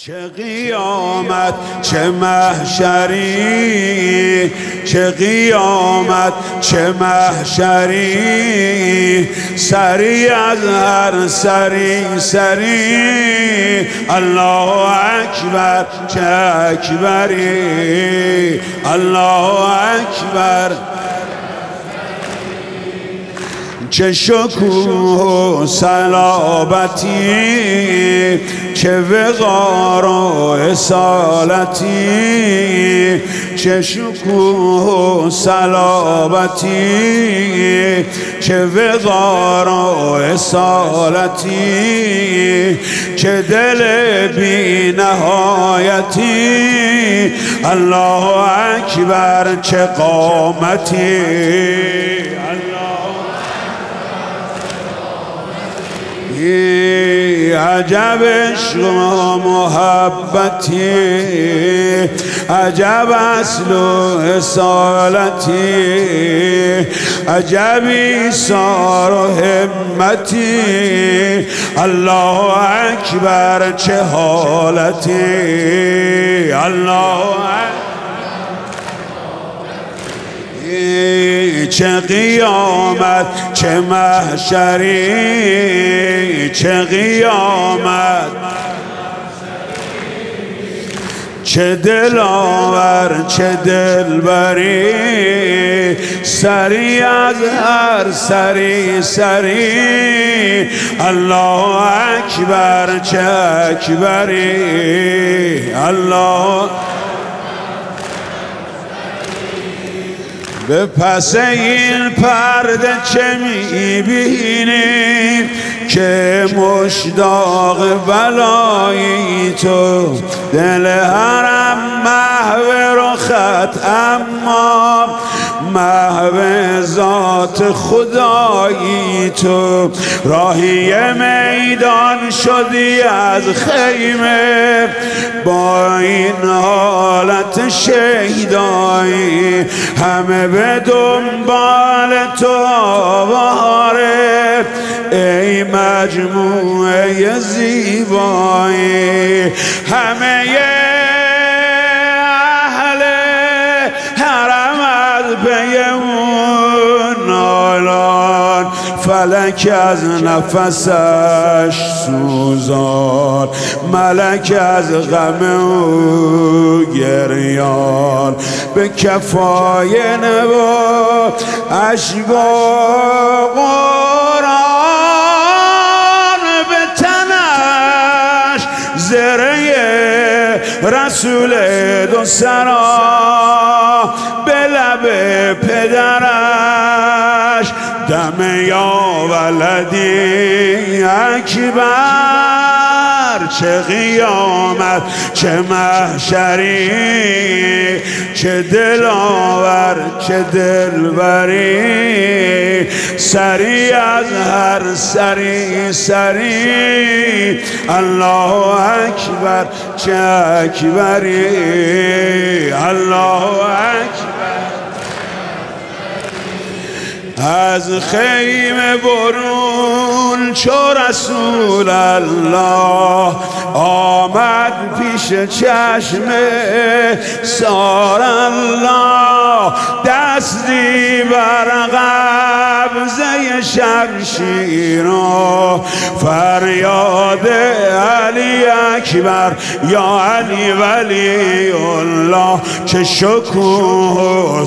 چه قیامت چه محشری، چه قیامت چه محشری، سری از هر سری سری. الله اکبر چه اکبری، الله اکبر چه شکوه و صلابتی، چه وقار و اصالتی، چه شکوه و صلابتی، چه وقار و اصالتی، چه دل بی نهایتی. الله اکبر چه قامتی، عجب عشق و محبتی، عجب اصل و اصالتی، عجب ایثار و همتی. الله اکبر چه حالتی، الله اکبر چه قیامت چه محشری، چه قیامت چه دلاور چه دلبری، سری از هر سری سری. الله اکبر چه اکبری، الله به پس این پرده چه میبینی که مشتاق بلایی تو، دل حرم محو رخت اما محو ذات خدایی تو. راهی میدان شدی از خیمه با این حالت شیدایی، همه به دنبال تو آواره ای مجموعه زیبایی. همه اهل حرم از پی اون نالان، فلک از نفسش سوزان، ملک از غم او گریان. به کفای نوا اشواق قرآن، به تنش زره رسول دو سرا، به لب پدرش دم یا ولدی اکبر. چه قیامت چه محشری، چه دلاور چه دلبری، سری از هر سری سری. الله اکبر چه اکبری، الله اکبر. از خیمه برون چو رسول الله آمد پیش چشم سار الله، دستی بر قبضه شمشیر و فریاد علی اکبر یا علی ولی الله. چه شکوه و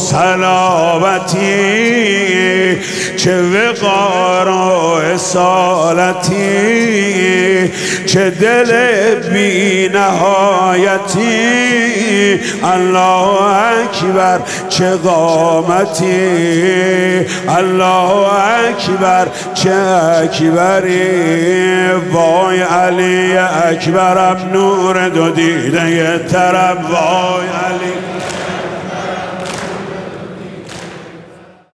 صلابتی، چه وقار و اصالتی، چه دل بی نهایتی. الله اکبر چه قامتی، الله اکبر چه اکبری. وای علی اکبرم نور دو دیده طرب، وای علی